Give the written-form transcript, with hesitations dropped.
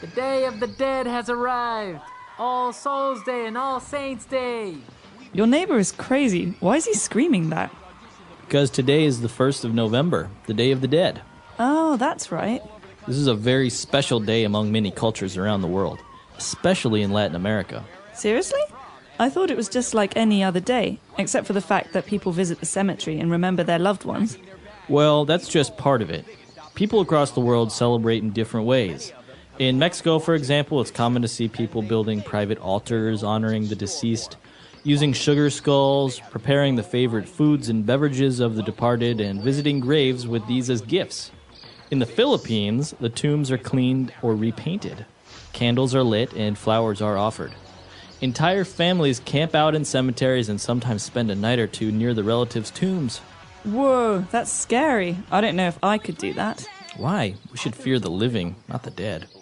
The Day of the Dead has arrived. All Souls Day and All Saints Day. Your neighbor is crazy. Why is he screaming that? Because today is the 1st of November, the Day of the Dead. Oh, that's right. This is a very special day among many cultures around the world, especially in Latin America. Seriously? I thought it was just like any other day, except for the fact that people visit the cemetery and remember their loved ones. Well, that's just part of it. People across the world celebrate in different ways. In Mexico, for example, it's common to see people building private altars honoring the deceased, using sugar skulls, preparing the favorite foods and beverages of the departed, and visiting graves with these as gifts. In the Philippines, the tombs are cleaned or repainted. Candles are lit and flowers are offered. Entire families camp out in cemeteries and sometimes spend a night or two near the relatives' tombs. Whoa, that's scary. I don't know if I could do that. Why? We should fear the living, not the dead.